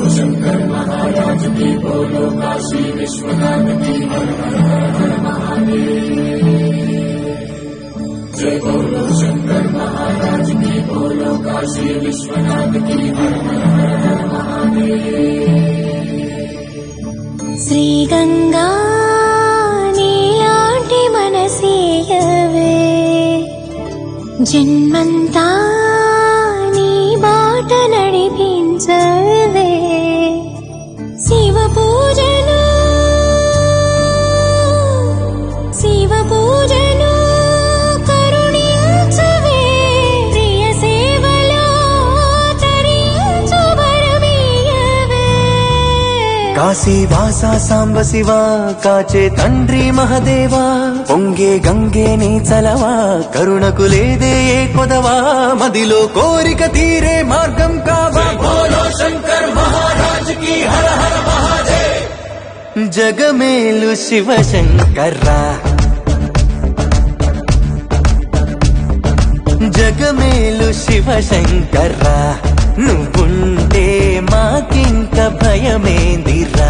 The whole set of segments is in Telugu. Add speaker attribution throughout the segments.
Speaker 1: शंकर महाराज की बोलो काशी विश्वनाथ की हर हर हर महादेव। जय बोलो शंकर महाराज की बोलो काशी विश्वनाथ की हर हर हर महादेव।
Speaker 2: श्री गंगा नीलांटी मनसीयवे जन्मंता नी बाట నడిపించవే శివ పూజను కరుణించవే ప్రియ సేవలో తరించు వరమీయవే।
Speaker 3: కాశీవాస సాంబ శివ కాచే తండ్రి మహదేవా పొంగే గంగే నీ చలవా కరుణకు లేదే ఏ కొదవా మదిలో కోరిక తీరే మార్గం కావా బోలో శంకర్ మహారాజ్ की हर हर महादेव। జగమేలు శివ శంకర్రా జగమేలు శివ శంకర్రా నువ్వుంటే మాకింక భయమేందిరా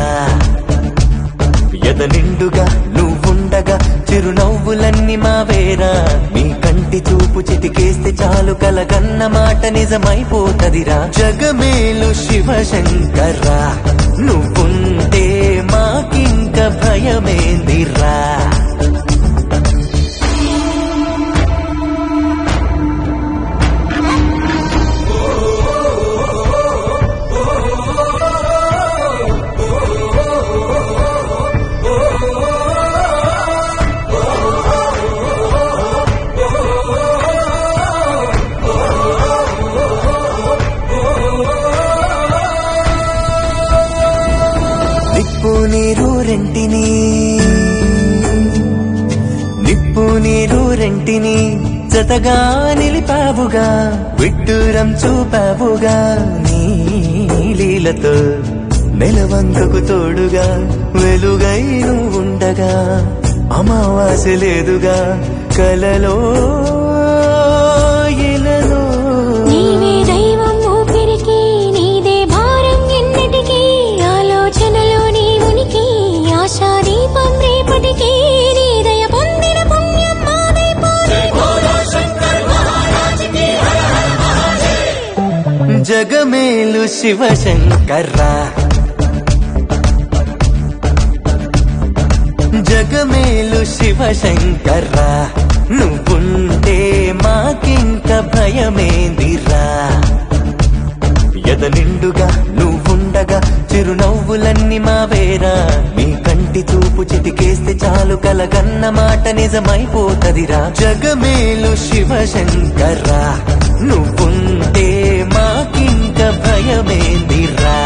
Speaker 3: ఎద నిండుగా నువ్వుండగా చిరునవ్వులన్నీ మావేరా నీ కంటి చూపు చిటికేస్తే చాలు కలగన్న మాట నిజమైపోతదిరా జగమేలు శివ శంకర్రా నువ్వుంటే మాకింక భయమేందిరా। నిప్పు నీరు రెంటిని జతగా నిలిపావుగా విడ్డూరం చూపావుగా నీ లీలతో నెలవంకకు తోడుగా వెలుగై నువ్వుండగా అమావాస్య లేదుగా కలలో ఇలలో
Speaker 2: నీవే దైవం ఊపిరికి నీదే భారం ఎన్నటికీ ఆలోచనలో నీ ఉనికి ఆశా దీపం రేపటికి నీ దయ పొందిన పుణ్యం మాదైపోయి బోలో శంకర్ మహారాజ్ की हर हर महादेव।
Speaker 3: జగమేలు శివ శంకర్రా జగమేలు శివ శంకర్రా నువ్వుంటే మాకింక భయమేందిరా ఎద నిండుగా నువ్వుండగా చిరునవ్వులన్నీ మావేరా నీ కంటి చూపు చిటికేస్తే చాలు కలగన్న మాట నిజమైపోతదిరా జగమేలు శివ శంకర్రా నువ్వుంటే మాకింక భయమేందిరా।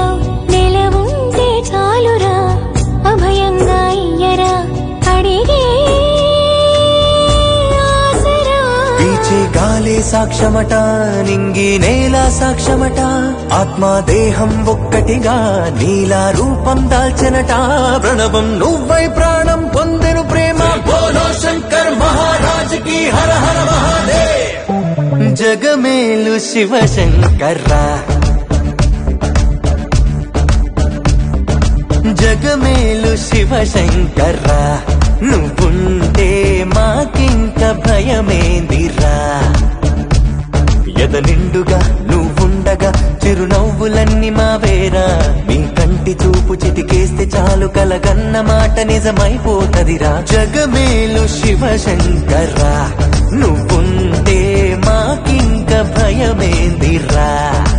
Speaker 3: అభయంగా ఇయ్యరా అడిగే సాక్ష్యమట, నింగి నేల సాక్ష్యమట, ఆత్మ దేహం ఒక్కటిగా నీలా రూపం దాల్చెనట. ప్రణవం నువ్వై ప్రాణం పొందెను ప్రేమ, బోలో శంకర్ మహారాజ్ కి హర హర మహాదేవ్. జగమేలు శివ శంకర్రా, జగమేలు శివ శంకర్రా, నువ్వుంటే మాకింక భయమేందిరా. ఎద నిండుగా నువ్వుండగా చిరునవ్వులన్నీ మావేరా. నీ కంటి చూపు చిటికేస్తే చాలు కలగన్న మాట నిజమైపోతదిరా. జగమేలు శివ శంకర్రా, నువ్వుంటే మాకింక భయమేందిరా.